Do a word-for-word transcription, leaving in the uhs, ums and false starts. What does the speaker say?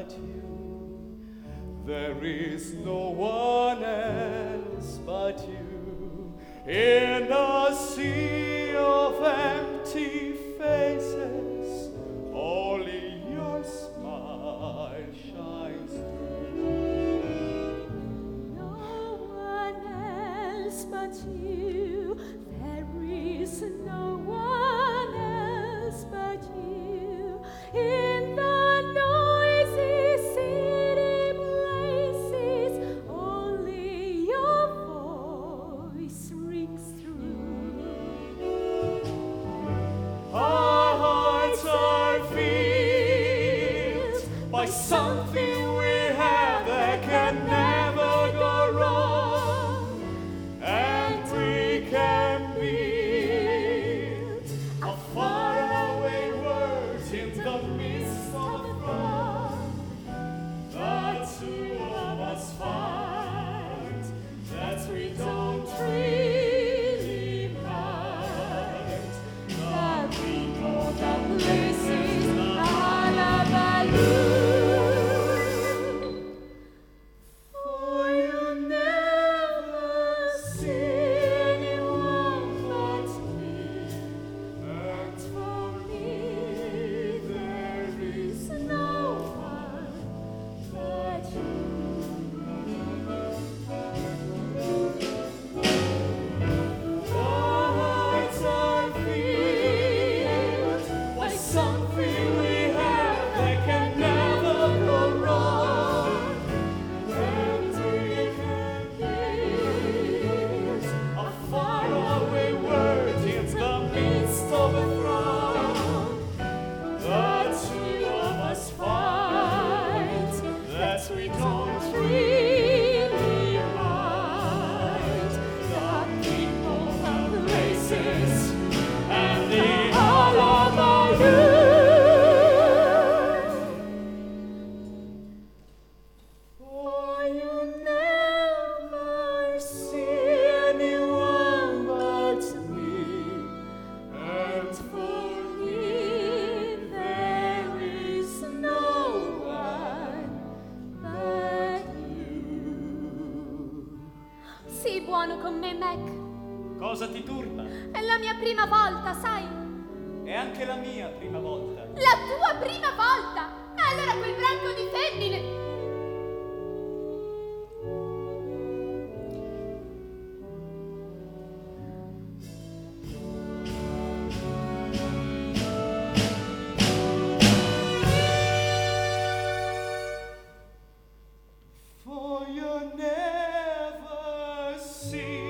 but you. There is no one else but you. In a sea of empty faces, only your smile shines through. No one else but you. There is no one else but you. In the noisy city places, only your voice rings through. Our hearts are filled by something we have that can never go wrong, and we can build a faraway world in the midst of the throng. The two of us find that we don't really mind. The people, the places, the hullabaloo. For you never see anyone but me, and for me there is no one but you. Our hearts are filled by something we have that can never go wrong, and we can build a faraway world in the midst of a throng. The two of us find that we don't really mind. The people, the places, and the hullabaloo. For you never see anyone but me, and for me there is no one but you. Sii buono con me, Mac. Cosa ti turba? È la mia prima volta, sai? È anche la mia prima volta. La tua prima volta! Allora quel branco di femmine! For you never see